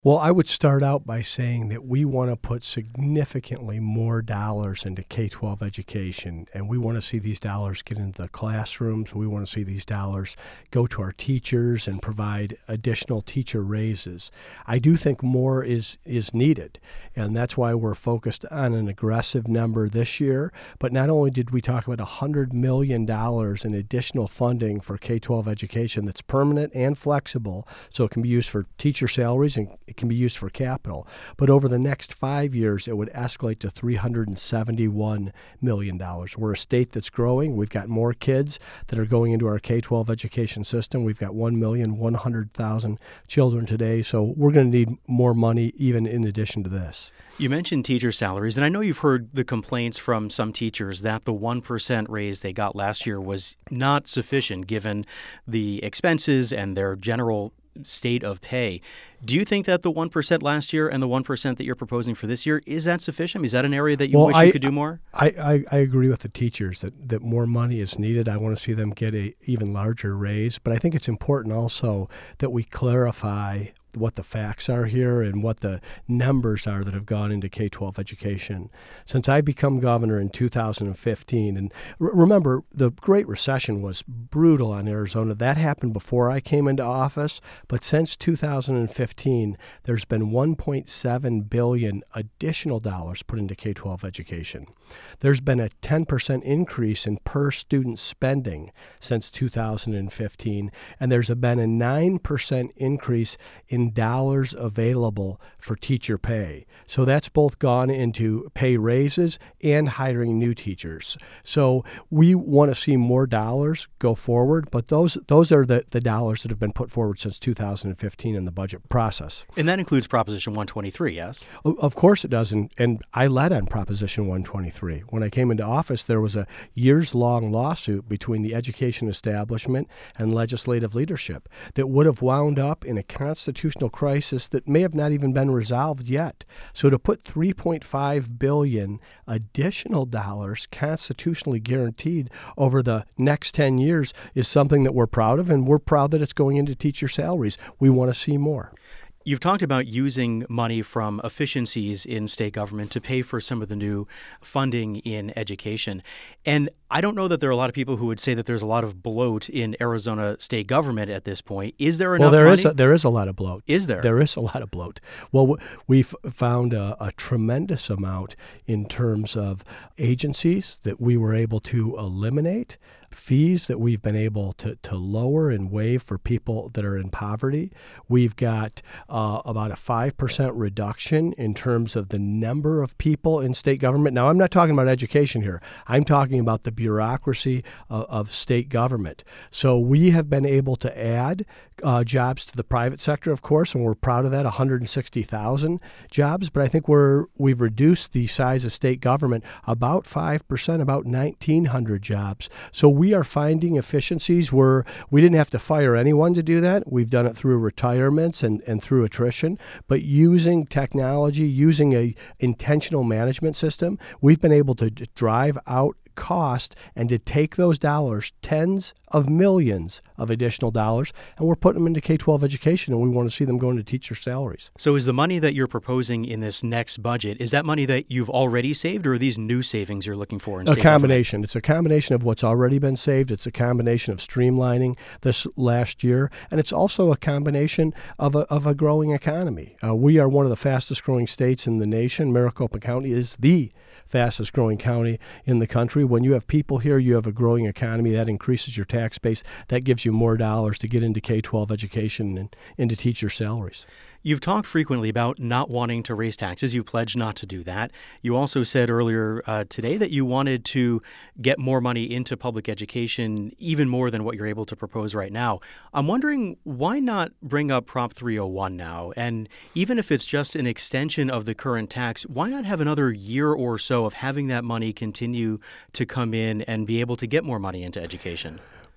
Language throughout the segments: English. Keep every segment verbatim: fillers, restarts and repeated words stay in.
Well, I would start out by saying that we want to put significantly more dollars into K twelve education, and we want to see these dollars get into the classrooms. We want to see these dollars go to our teachers and provide additional teacher raises. I do think more is, is needed, and that's why we're focused on an aggressive number this year. But not only did we talk about one hundred million dollars in additional funding for K twelve education that's permanent and flexible, so it can be used for teacher salaries and it can be used for capital. But over the next five years, it would escalate to three hundred seventy-one million dollars. We're a state that's growing. We've got more kids that are going into our K twelve education system. We've got one million one hundred thousand children today, so we're going to need more money even in addition to this. You mentioned teacher salaries, and I know you've heard the complaints from some teachers that the one percent raise they got last year was not sufficient given the expenses and their general state of pay. Do you think that the one percent last year and the one percent that you're proposing for this year, is that sufficient? Is that an area that you well, wish I, you could do more? I, I, I agree with the teachers that, that more money is needed. I want to see them get a even larger raise. But I think it's important also that we clarify what the facts are here and what the numbers are that have gone into K twelve education. Since I become governor in two thousand fifteen, and r- remember, the Great Recession was brutal on Arizona. That happened before I came into office, but since two thousand fifteen, there's been one point seven billion dollars additional dollars put into K twelve education. There's been a ten percent increase in per student spending since two thousand fifteen, and there's been a nine percent increase in dollars available for teacher pay. So that's both gone into pay raises and hiring new teachers. So we want to see more dollars go forward, but those those are the, the dollars that have been put forward since two thousand fifteen in the budget process. And that includes Proposition one twenty-three, yes? Of course it does, and, and I led on Proposition one twenty-three. When I came into office, there was a years-long lawsuit between the education establishment and legislative leadership that would have wound up in a constitutional crisis that may have not even been resolved yet. So to put three point five billion dollars additional dollars constitutionally guaranteed over the next ten years is something that we're proud of, and we're proud that it's going into teacher salaries. We want to see more. You've talked about using money from efficiencies in state government to pay for some of the new funding in education. And I don't know that there are a lot of people who would say that there's a lot of bloat in Arizona state government at this point. Is there enough well, there money? Is a, there is a lot of bloat. Is there? There is a lot of bloat. Well, we've found a, a tremendous amount in terms of agencies that we were able to eliminate, fees that we've been able to, to lower and waive for people that are in poverty. We've got uh, about a five percent reduction in terms of the number of people in state government. Now, I'm not talking about education here. I'm talking about the bureaucracy of, of state government. So we have been able to add uh, jobs to the private sector, of course, and we're proud of that, one hundred sixty thousand jobs. But I think we're, we've reduced the size of state government about five percent, about nineteen hundred jobs. So we are finding efficiencies where we didn't have to fire anyone to do that. We've done it through retirements and, and through attrition. But using technology, using a intentional management system, we've been able to d- drive out cost and to take those dollars, tens of millions of additional dollars, and we're putting them into K twelve education, and we want to see them go into teacher salaries. So is the money that you're proposing in this next budget, is that money that you've already saved, or are these new savings you're looking for in state A combination. government? It's a combination of what's already been saved. It's a combination of streamlining this last year, and it's also a combination of a, of a growing economy. Uh, we are one of the fastest growing states in the nation. Maricopa County is the fastest growing county in the country. When you have people here, you have a growing economy. That increases your tax base. That gives you more dollars to get into K twelve education and into teacher salaries. You've talked frequently about not wanting to raise taxes. You pledged not to do that. You also said earlier uh, today that you wanted to get more money into public education, even more than what you're able to propose right now. I'm wondering, why not bring up Prop three oh one now? And even if it's just an extension of the current tax, why not have another year or so of having that money continue to come in and be able to get more money into education?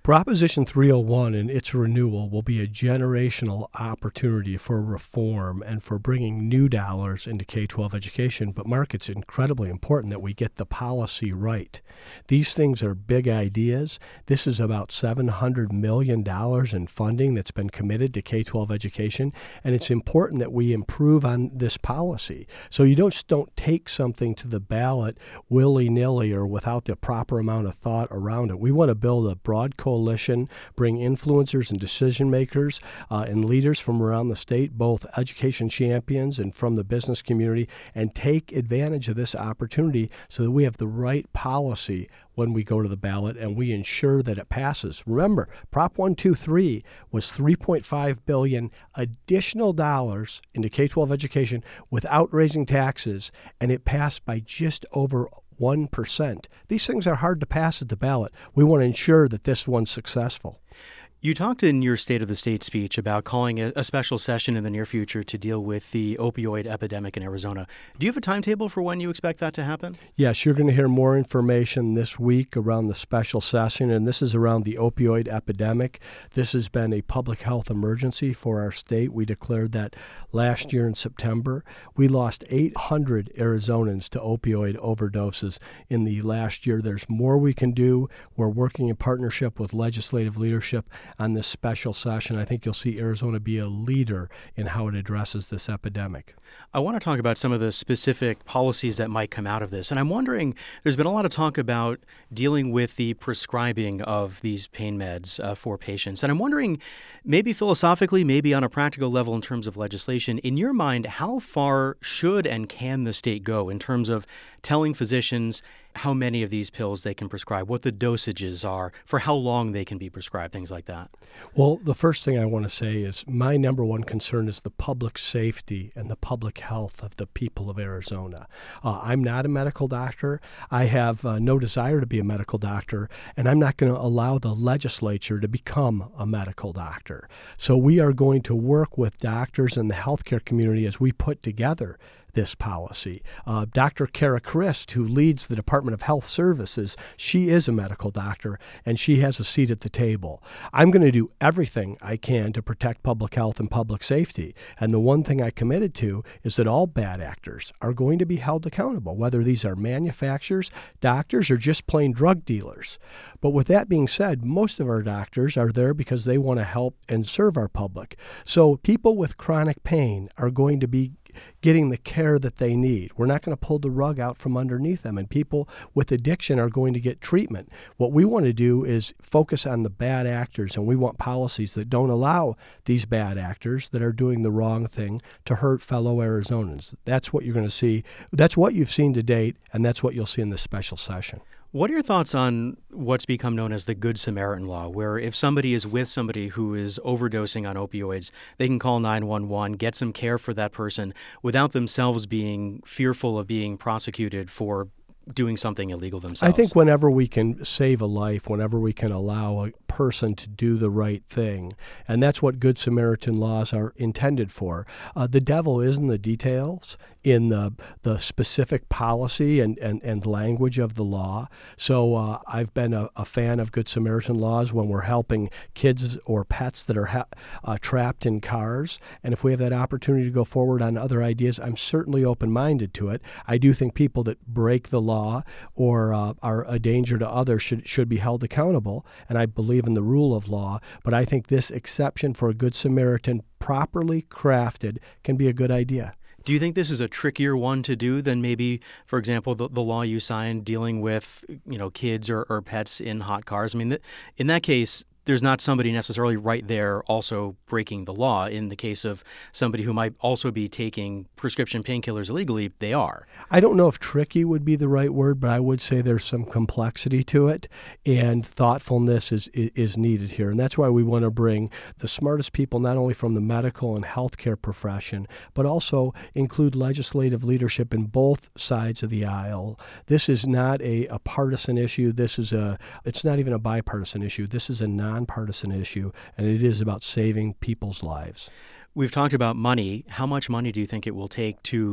Proposition three oh one and its renewal will be a generational opportunity for reform and for bringing new dollars into K twelve education. But, Mark, it's incredibly important that we get the policy right. These things are big ideas. This is about seven hundred million dollars in funding that's been committed to K twelve education, and it's important that we improve on this policy. So you don't just don't take something to the ballot willy-nilly or without the proper amount of thought around it. We want to build a broad coalition, bring influencers and decision makers uh, and leaders from around the state, both education champions and from the business community, and take advantage of this opportunity so that we have the right policy when we go to the ballot and we ensure that it passes. Remember, Prop one twenty-three was three point five billion dollars additional dollars into K twelve education without raising taxes, and it passed by just over one percent. These things are hard to pass at the ballot. We want to ensure that this one's successful. You talked in your State of the State speech about calling a, a special session in the near future to deal with the opioid epidemic in Arizona. Do you have a timetable for when you expect that to happen? Yes, you're going to hear more information this week around the special session, and this is around the opioid epidemic. This has been a public health emergency for our state. We declared that last year in September. We lost eight hundred Arizonans to opioid overdoses in the last year. There's more we can do. We're working in partnership with legislative leadership on this special session. I think you'll see Arizona be a leader in how it addresses this epidemic. I want to talk about some of the specific policies that might come out of this. And I'm wondering, there's been a lot of talk about dealing with the prescribing of these pain meds uh, for patients. And I'm wondering, maybe philosophically, maybe on a practical level in terms of legislation, in your mind, how far should and can the state go in terms of telling physicians how many of these pills they can prescribe, what the dosages are, for how long they can be prescribed, things like that? Well, the first thing I want to say is my number one concern is the public safety and the public health of the people of Arizona. Uh, I'm not a medical doctor. I have uh, no desire to be a medical doctor, and I'm not going to allow the legislature to become a medical doctor. So we are going to work with doctors and the healthcare community as we put together this policy. Uh, Doctor Kara Christ, who leads the Department of Health Services, she is a medical doctor, and she has a seat at the table. I'm going to do everything I can to protect public health and public safety. And the one thing I committed to is that all bad actors are going to be held accountable, whether these are manufacturers, doctors, or just plain drug dealers. But with that being said, most of our doctors are there because they want to help and serve our public. So people with chronic pain are going to be getting the care that they need. We're not going to pull the rug out from underneath them, and people with addiction are going to get treatment. What we want to do is focus on the bad actors, and we want policies that don't allow these bad actors that are doing the wrong thing to hurt fellow Arizonans. That's what you're going to see. That's what you've seen to date, and that's what you'll see in this special session. What are your thoughts on what's become known as the Good Samaritan law, where if somebody is with somebody who is overdosing on opioids, they can call nine one one, get some care for that person without themselves being fearful of being prosecuted for doing something illegal themselves? I think whenever we can save a life, whenever we can allow a person to do the right thing, and that's what Good Samaritan laws are intended for. Uh, the devil is in the details, in the the specific policy and, and, and language of the law. So uh, I've been a, a fan of Good Samaritan laws when we're helping kids or pets that are ha- uh, trapped in cars. And if we have that opportunity to go forward on other ideas, I'm certainly open-minded to it. I do think people that break the law or uh, are a danger to others should, should be held accountable, and I believe in the rule of law. But I think this exception for a Good Samaritan, properly crafted, can be a good idea. Do you think this is a trickier one to do than maybe, for example, the, the law you signed dealing with, you know, kids or, or pets in hot cars? I mean, th- in that case, there's not somebody necessarily right there also breaking the law. In the case of somebody who might also be taking prescription painkillers illegally, they are. I don't know if tricky would be the right word, but I would say there's some complexity to it, and thoughtfulness is is needed here. And that's why we want to bring the smartest people, not only from the medical and healthcare profession, but also include legislative leadership in both sides of the aisle. This is not a, a partisan issue. This is a, it's not even a bipartisan issue. This is a non nonpartisan issue, and it is about saving people's lives. We've talked about money. How much money do you think it will take to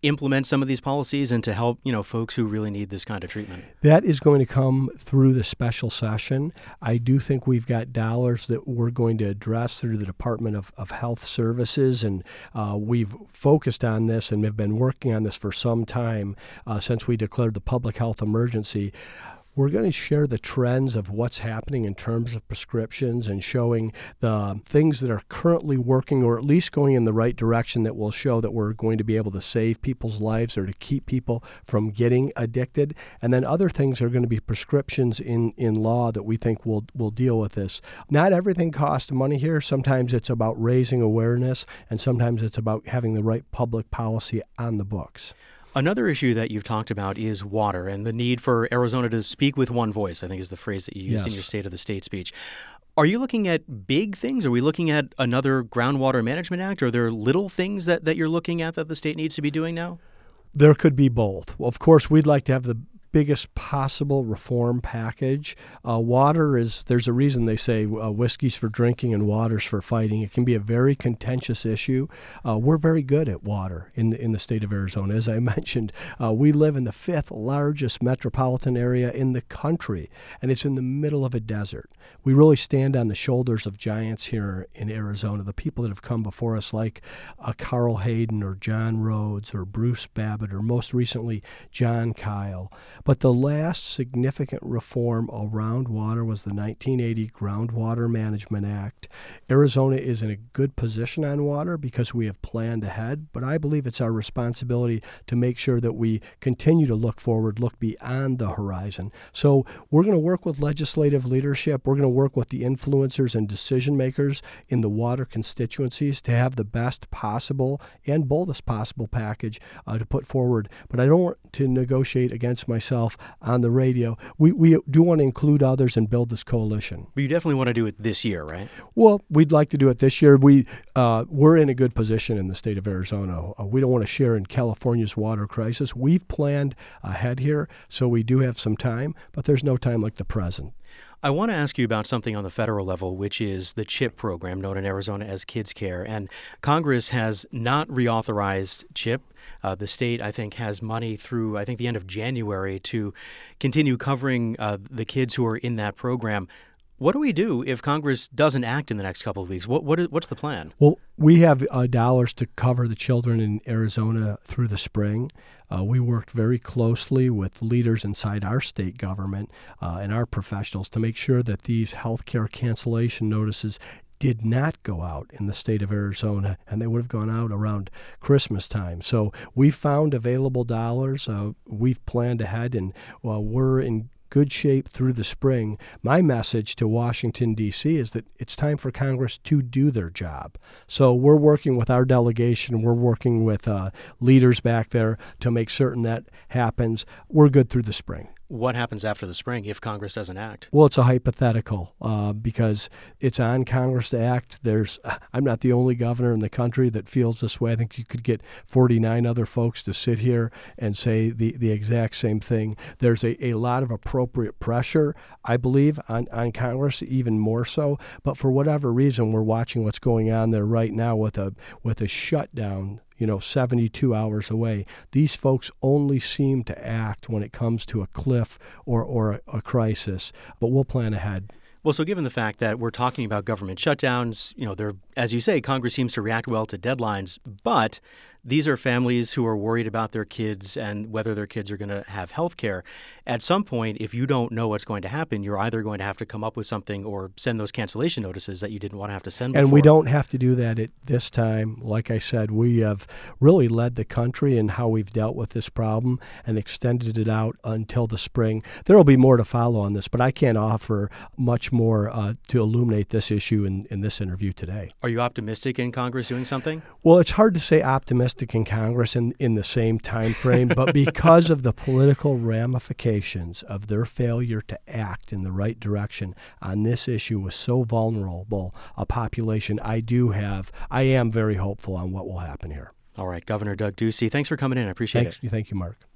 implement some of these policies and to help, you know, folks who really need this kind of treatment? That is going to come through the special session. I do think we've got dollars that we're going to address through the Department of, of Health Services, and uh, we've focused on this and have been working on this for some time uh, since we declared the public health emergency. We're going to share the trends of what's happening in terms of prescriptions and showing the things that are currently working or at least going in the right direction that will show that we're going to be able to save people's lives or to keep people from getting addicted. And then other things are going to be prescriptions in, in law that we think will will deal with this. Not everything costs money here. Sometimes it's about raising awareness, and sometimes it's about having the right public policy on the books. Another issue that you've talked about is water and the need for Arizona to speak with one voice, I think is the phrase that you used Yes. in your State of the State speech. Are you looking at big things? Are we looking at another Groundwater Management Act? Are there little things that, that you're looking at that the state needs to be doing now? There could be both. Well, of course, we'd like to have the biggest possible reform package. Uh, water is, there's a reason they say uh, whiskey's for drinking and water's for fighting. It can be a very contentious issue. Uh, we're very good at water in the, in the state of Arizona. As I mentioned, uh, we live in the fifth largest metropolitan area in the country, and it's in the middle of a desert. We really stand on the shoulders of giants here in Arizona, the people that have come before us like uh, Carl Hayden or John Rhodes or Bruce Babbitt or most recently John Kyle. But the last significant reform around water was the nineteen eighty Groundwater Management Act. Arizona is in a good position on water because we have planned ahead, but I believe it's our responsibility to make sure that we continue to look forward, look beyond the horizon. So we're going to work with legislative leadership. We're going to work with the influencers and decision makers in the water constituencies to have the best possible and boldest possible package uh, to put forward. But I don't want to negotiate against myself on the radio. We we do want to include others and build this coalition. But you definitely want to do it this year, right? Well, we'd like to do it this year. We, uh, we're in a good position in the state of Arizona. Uh, we don't want to share in California's water crisis. We've planned ahead here, so we do have some time, but there's no time like the present. I want to ask you about something on the federal level, which is the CHIP program, known in Arizona as Kids Care. And Congress has not reauthorized CHIP. Uh, the state, I think, has money through, I think, the end of January to continue covering uh, the kids who are in that program. What do we do if Congress doesn't act in the next couple of weeks? What, what what's the plan? Well, we have uh, dollars to cover the children in Arizona through the spring. Uh, we worked very closely with leaders inside our state government uh, and our professionals to make sure that these health care cancellation notices did not go out in the state of Arizona, and they would have gone out around Christmas time. So we found available dollars. Uh, we've planned ahead, and uh, we're in good shape through the spring. My message to Washington, D C is that it's time for Congress to do their job. So we're working with our delegation. We're working with uh, leaders back there to make certain that happens. We're good through the spring. What happens after the spring if Congress doesn't act? Well, it's a hypothetical uh, because it's on Congress to act. There's, I'm not the only governor in the country that feels this way. I think you could get forty-nine other folks to sit here and say the, the exact same thing. There's a, a lot of appropriate pressure, I believe, on, on Congress, even more so. But for whatever reason, we're watching what's going on there right now with a with a shutdown, you know, seventy-two hours away. These folks only seem to act when it comes to a cliff or, or a, a crisis, but we'll plan ahead. Well, so given the fact that we're talking about government shutdowns, you know, they're, as you say, Congress seems to react well to deadlines, but these are families who are worried about their kids and whether their kids are going to have health care. At some point, if you don't know what's going to happen, you're either going to have to come up with something or send those cancellation notices that you didn't want to have to send before. And we don't have to do that at this time. Like I said, we have really led the country in how we've dealt with this problem and extended it out until the spring. There will be more to follow on this, but I can't offer much more uh, to illuminate this issue in, in this interview today. Are you optimistic in Congress doing something? Well, it's hard to say optimistic in Congress in, in the same time frame, but because of the political ramifications of their failure to act in the right direction on this issue with so vulnerable a population, I do have, I am very hopeful on what will happen here. All right, Governor Doug Ducey, thanks for coming in. I appreciate Thanks, it. Thank you, Mark.